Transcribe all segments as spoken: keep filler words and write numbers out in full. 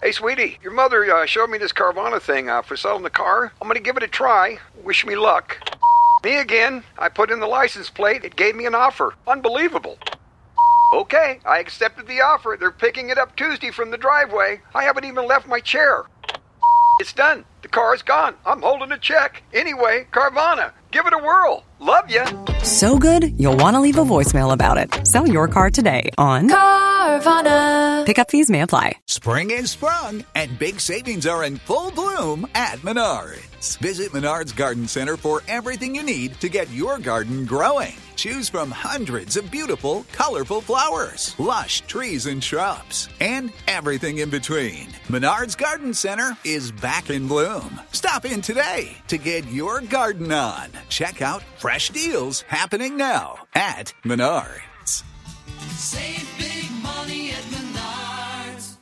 Hey, sweetie, your mother uh, showed me this Carvana thing uh, for selling the car. I'm going to give it a try. Wish me luck. Me again. I put in the license plate. It gave me an offer. Unbelievable. Okay, I accepted the offer. They're picking it up Tuesday from the driveway. I haven't even left my chair. It's done. The car is gone. I'm holding a check. Anyway, Carvana, give it a whirl. Love ya. So good, you'll want to leave a voicemail about it. Sell your car today on Carvana. Pickup fees may apply. Spring is sprung, and big savings are in full bloom at Menards. Visit Menards Garden Center for everything you need to get your garden growing. Choose from hundreds of beautiful, colorful flowers, lush trees and shrubs, and everything in between. Menards Garden Center is back in bloom. Stop in today to get your garden on. Check out fresh deals happening now at Menards. Save big money at Menards.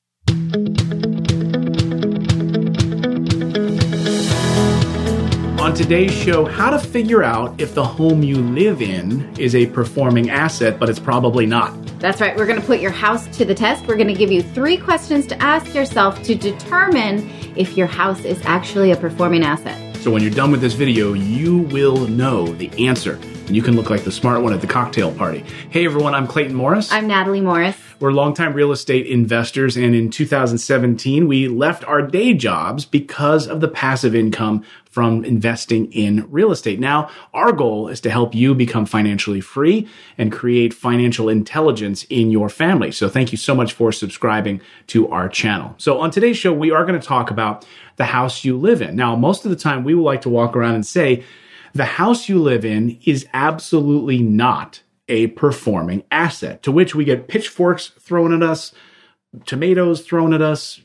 On today's show, how to figure out if the home you live in is a performing asset, but it's probably not. That's right. We're going to put your house to the test. We're going to give you three questions to ask yourself to determine if your house is actually a performing asset. So when you're done with this video, you will know the answer. And you can look like the smart one at the cocktail party. Hey everyone, I'm Clayton Morris. I'm Natalie Morris. We're longtime real estate investors, and in two thousand seventeen, we left our day jobs because of the passive income from investing in real estate. Now, our goal is to help you become financially free and create financial intelligence in your family. So thank you so much for subscribing to our channel. So on today's show, we are going to talk about the house you live in. Now, most of the time, we will like to walk around and say, the house you live in is absolutely not a performing asset, to which we get pitchforks thrown at us, tomatoes thrown at us.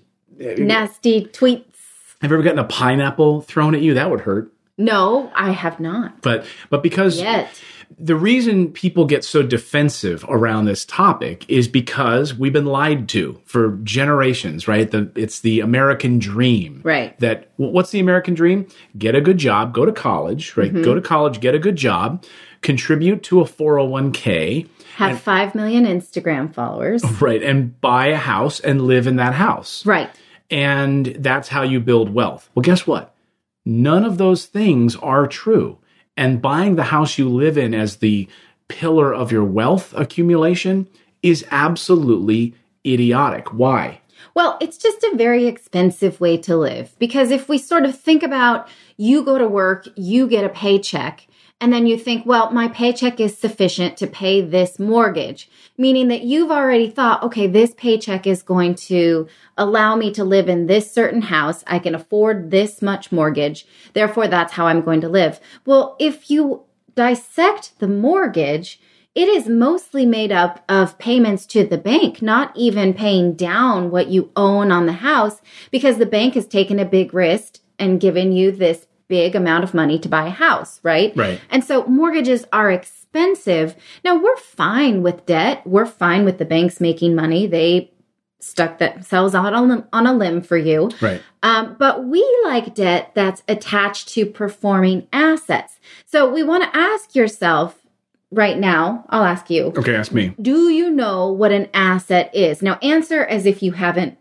Nasty tweets. Have you ever gotten a pineapple thrown at you? That would hurt. No, I have not. But but because Yet. the reason people get so defensive around this topic is because we've been lied to for generations, right? The, it's the American dream. Right. That, what's the American dream? Get a good job, go to college, right? Mm-hmm. Go to college, get a good job, contribute to a four oh one k. Have and, five million Instagram followers. Right, and buy a house and live in that house. Right. And that's how you build wealth. Well, guess what? None of those things are true. And buying the house you live in as the pillar of your wealth accumulation is absolutely idiotic. Why? Well, it's just a very expensive way to live. Because if we sort of think about you go to work, you get a paycheck, and then you think, well, my paycheck is sufficient to pay this mortgage, meaning that you've already thought, okay, this paycheck is going to allow me to live in this certain house. I can afford this much mortgage. Therefore, that's how I'm going to live. Well, if you dissect the mortgage, it is mostly made up of payments to the bank, not even paying down what you own on the house, because the bank has taken a big risk and given you this big amount of money to buy a house, right? Right. And so mortgages are expensive. Now, we're fine with debt. We're fine with the banks making money. They stuck themselves out on, on a limb for you. Right. Um, but we like debt that's attached to performing assets. So we want to ask yourself right now, I'll ask you. Okay, ask me. Do you know what an asset is? Now, answer as if you haven't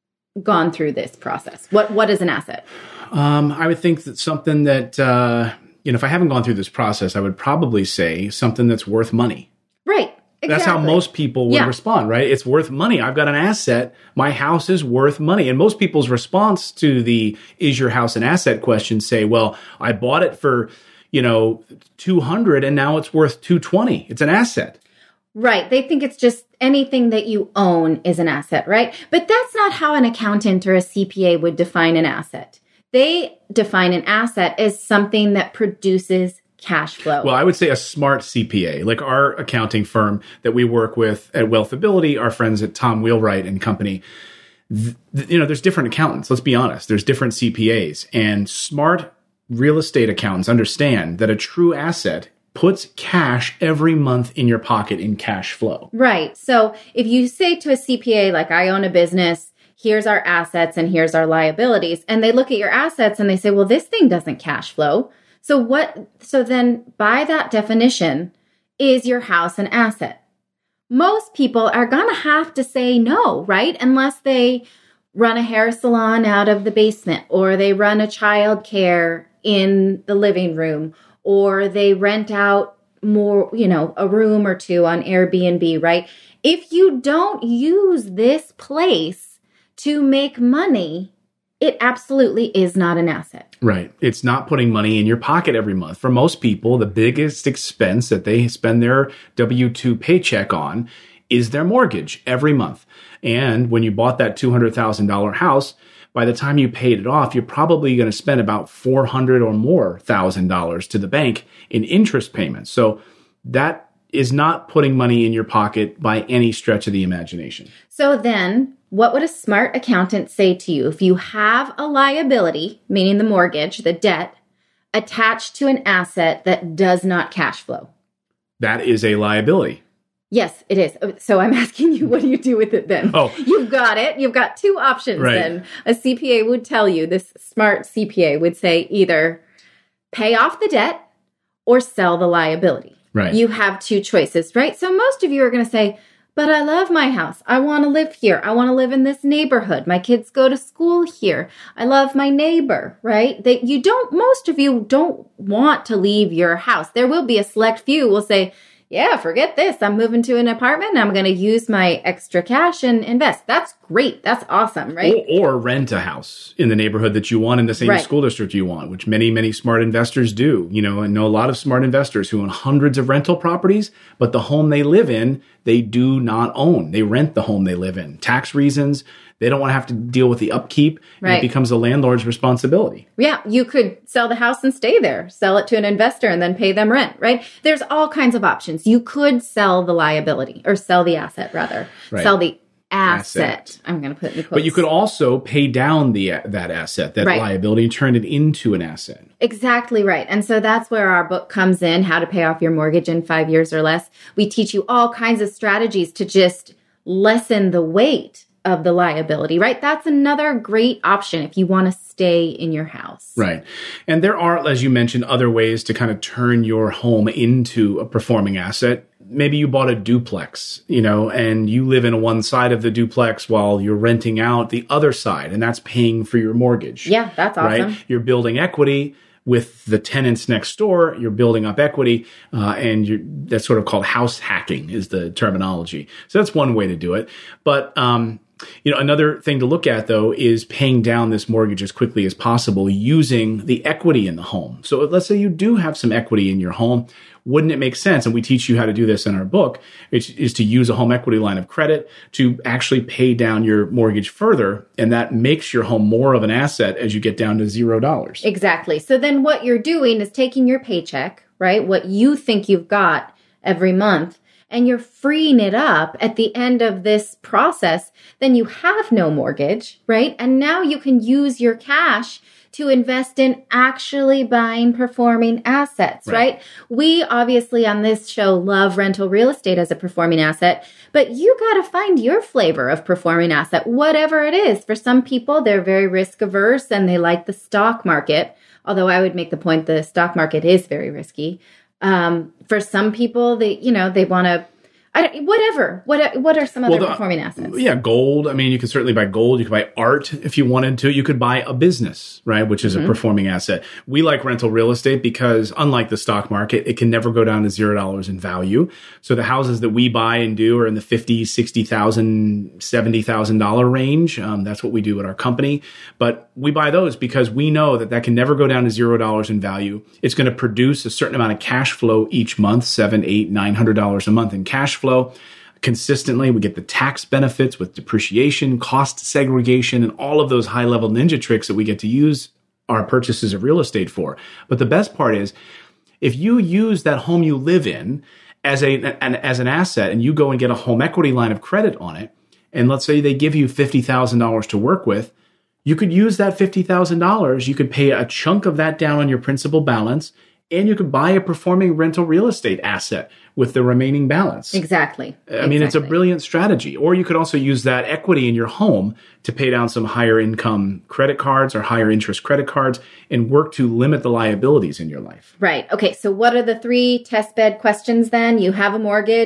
gone through this process. What What is an asset? Um, I would think that something that, uh, you know, if I haven't gone through this process, I would probably say something that's worth money. Right. Exactly. That's how most people would yeah. respond, right? It's worth money. I've got an asset. My house is worth money. And most people's response to the is your house an asset question say, well, I bought it for, you know, two hundred and now it's worth two twenty. It's an asset. Right. They think it's just anything that you own is an asset, right? But that's not how an accountant or a C P A would define an asset. They define an asset as something that produces cash flow. Well, I would say a smart C P A, like our accounting firm that we work with at Wealthability, our friends at Tom Wheelwright and Company. Th- th- you know, there's different accountants. Let's be honest. There's different C P As, and smart real estate accountants understand that a true asset puts cash every month in your pocket in cash flow. Right. So if you say to a C P A, like, I own a business, here's our assets and here's our liabilities, and they look at your assets and they say, well, this thing doesn't cash flow. So what? So then by that definition, is your house an asset? Most people are going to have to say no, right? Unless they run a hair salon out of the basement, or they run a child care in the living room, or they rent out more, you know, a room or two on Airbnb, right? If you don't use this place to make money, it absolutely is not an asset. Right. It's not putting money in your pocket every month. For most people, the biggest expense that they spend their W two paycheck on is their mortgage every month. And when you bought that two hundred thousand dollars house, by the time you paid it off, you're probably going to spend about four hundred or more thousand dollars to the bank in interest payments. So that is not putting money in your pocket by any stretch of the imagination. So then, what would a smart accountant say to you if you have a liability, meaning the mortgage, the debt, attached to an asset that does not cash flow? That is a liability. Yes, it is. So I'm asking you, what do you do with it then? Oh. You've got it. You've got two options Right. then. A C P A would tell you, this smart C P A would say either pay off the debt or sell the liability. Right. You have two choices, right? So most of you are going to say, but I love my house. I want to live here. I want to live in this neighborhood. My kids go to school here. I love my neighbor, right? That you don't, most of you don't want to leave your house. There will be a select few who will say, yeah, forget this. I'm moving to an apartment and I'm going to use my extra cash and invest. That's great. That's awesome, right? Or, or rent a house in the neighborhood that you want in the same Right. school district you want, which many, many smart investors do. You know, I know a lot of smart investors who own hundreds of rental properties, but the home they live in, they do not own. They rent the home they live in. Tax reasons. They don't want to have to deal with the upkeep. And Right. it becomes a landlord's responsibility. Yeah, you could sell the house and stay there, sell it to an investor and then pay them rent, right? There's all kinds of options. You could sell the liability or sell the asset rather, Right. sell the asset. Asset. I'm going to put it in quotes. But you could also pay down the that asset, that Right. liability, and turn it into an asset. Exactly right. And so that's where our book comes in, How to Pay Off Your Mortgage in Five Years or Less. We teach you all kinds of strategies to just lessen the weight of the liability, right? That's another great option if you want to stay in your house. Right. And there are, as you mentioned, other ways to kind of turn your home into a performing asset. Maybe you bought a duplex, you know, and you live in one side of the duplex while you're renting out the other side, and that's paying for your mortgage. Yeah, that's awesome. Right? You're building equity with the tenants next door. You're building up equity, uh, and you're, that's sort of called house hacking is the terminology. So that's one way to do it. But, um, you know, another thing to look at, though, is paying down this mortgage as quickly as possible using the equity in the home. So let's say you do have some equity in your home. Wouldn't it make sense, and we teach you how to do this in our book, is, is to use a home equity line of credit to actually pay down your mortgage further, and that makes your home more of an asset as you get down to zero dollars. Exactly. So then what you're doing is taking your paycheck, right? What you think you've got every month, and you're freeing it up at the end of this process. Then you have no mortgage, right? And now you can use your cash to invest in actually buying performing assets, right. right? We obviously on this show love rental real estate as a performing asset, but you got to find your flavor of performing asset, whatever it is. For some people, they're very risk averse and they like the stock market, although I would make the point the stock market is very risky. Um, for some people, they, you know, they want to, I don't, whatever. What what are some other Well, the- performing assets? Yeah, gold. I mean, you can certainly buy gold. You could buy art if you wanted to. You could buy a business, right, which is Mm-hmm. a performing asset. We like rental real estate because, unlike the stock market, it can never go down to zero dollars in value. So the houses that we buy and do are in the fifty, sixty thousand, seventy thousand dollar range. Um, that's what we do at our company. But we buy those because we know that that can never go down to zero dollars in value. It's going to produce a certain amount of cash flow each month, seven, eight, nine hundred dollars a month in cash flow. Consistently, we get the tax benefits with depreciation, cost segregation, and all of those high-level ninja tricks that we get to use our purchases of real estate for. But the best part is, if you use that home you live in as a an, as an asset, and you go and get a home equity line of credit on it, and let's say they give you fifty thousand dollars to work with, you could use that fifty thousand dollars. You could pay a chunk of that down on your principal balance, and you could buy a performing rental real estate asset with the remaining balance. Exactly. I mean, it's a Exactly. brilliant strategy. Or you could also use that equity in your home to pay down some higher income credit cards or higher interest credit cards and work to limit the liabilities in your life. Right. Okay. So what are the three test bed questions then? You have a mortgage.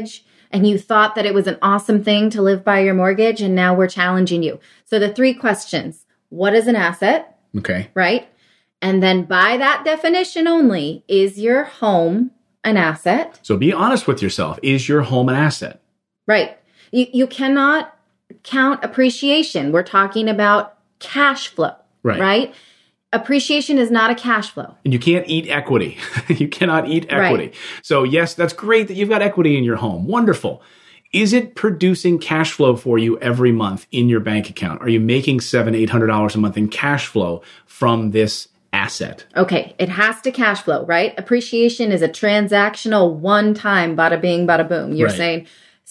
and you thought that it was an awesome thing to live by your mortgage, and now we're challenging you. So the three questions: what is an asset? Okay. Right? And then by that definition only, is your home an asset? So be honest with yourself. Is your home an asset? Right. You, you cannot count appreciation. We're talking about cash flow, Right. right? Appreciation is not a cash flow. And you can't eat equity. You cannot eat equity. Right. So yes, that's great that you've got equity in your home. Wonderful. Is it producing cash flow for you every month in your bank account? Are you making seven, eight hundred dollars a month in cash flow from this asset? Okay, it has to cash flow, right? Appreciation is a transactional one-time bada bing, bada boom. You're Right. saying,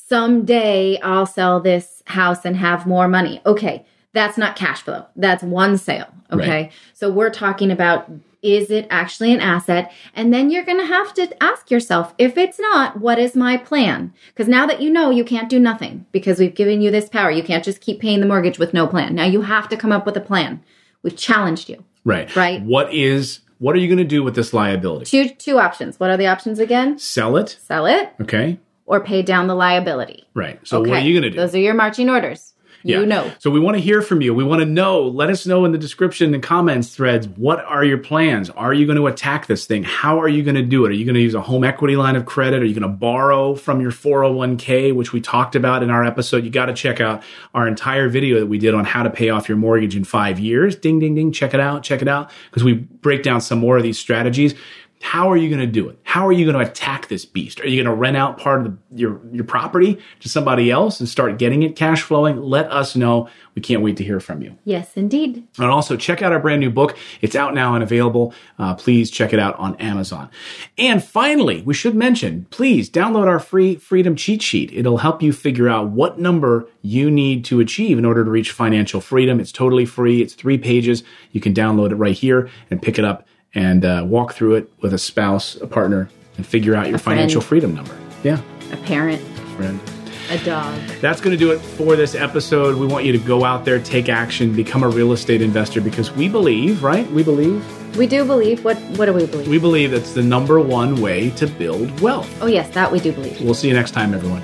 someday I'll sell this house and have more money. Okay, that's not cash flow. That's one sale, okay? Right. So we're talking about, is it actually an asset? And then you're going to have to ask yourself, if it's not, what is my plan? Because now that you know, you can't do nothing because we've given you this power. You can't just keep paying the mortgage with no plan. Now you have to come up with a plan. We've challenged you. Right. Right. What is, what are you going to do with this liability? Two two options. What are the options again? Sell it. Sell it Okay. or pay down the liability. Right. So what are you going to do? Those are your marching orders. You know. So we want to hear from you. We want to know. Let us know in the description and comments threads. What are your plans? Are you going to attack this thing? How are you going to do it? Are you going to use a home equity line of credit? Are you going to borrow from your four oh one k, which we talked about in our episode? You got to check out our entire video that we did on how to pay off your mortgage in five years. Ding, ding, ding. Check it out. Check it out. Because we break down some more of these strategies. How are you going to do it? How are you going to attack this beast? Are you going to rent out part of the, your, your property to somebody else and start getting it cash flowing? Let us know. We can't wait to hear from you. Yes, indeed. And also check out our brand new book. It's out now and available. Uh, please check it out on Amazon. And finally, we should mention, please download our free Freedom Cheat Sheet. It'll help you figure out what number you need to achieve in order to reach financial freedom. It's totally free. It's three pages. You can download it right here and pick it up and uh, walk through it with a spouse, a partner, and figure out your financial freedom number. Yeah. A parent, Friend. a dog. That's going to do it for this episode. We want you to go out there, take action, become a real estate investor because we believe, right? We believe? We do believe. What What do we believe? We believe that's the number one way to build wealth. Oh, yes, that we do believe. We'll see you next time, everyone.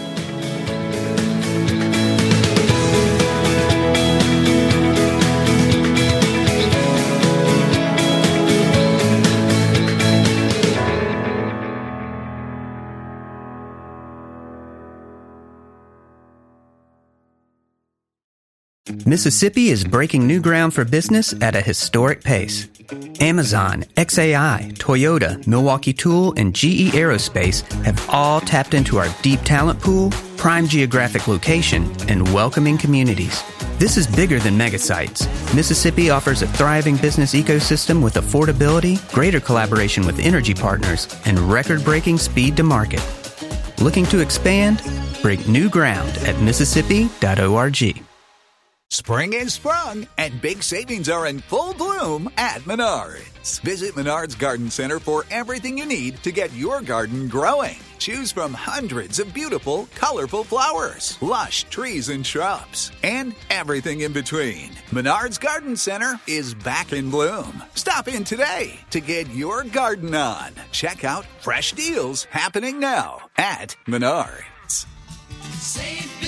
Mississippi is breaking new ground for business at a historic pace. Amazon, X A I, Toyota, Milwaukee Tool, and G E Aerospace have all tapped into our deep talent pool, prime geographic location, and welcoming communities. This is bigger than megasites. Mississippi offers a thriving business ecosystem with affordability, greater collaboration with energy partners, and record-breaking speed to market. Looking to expand? Break new ground at Mississippi dot org. Spring is sprung, and big savings are in full bloom at Menards. Visit Menards Garden Center for everything you need to get your garden growing. Choose from hundreds of beautiful, colorful flowers, lush trees and shrubs, and everything in between. Menards Garden Center is back in bloom. Stop in today to get your garden on. Check out fresh deals happening now at Menards. Save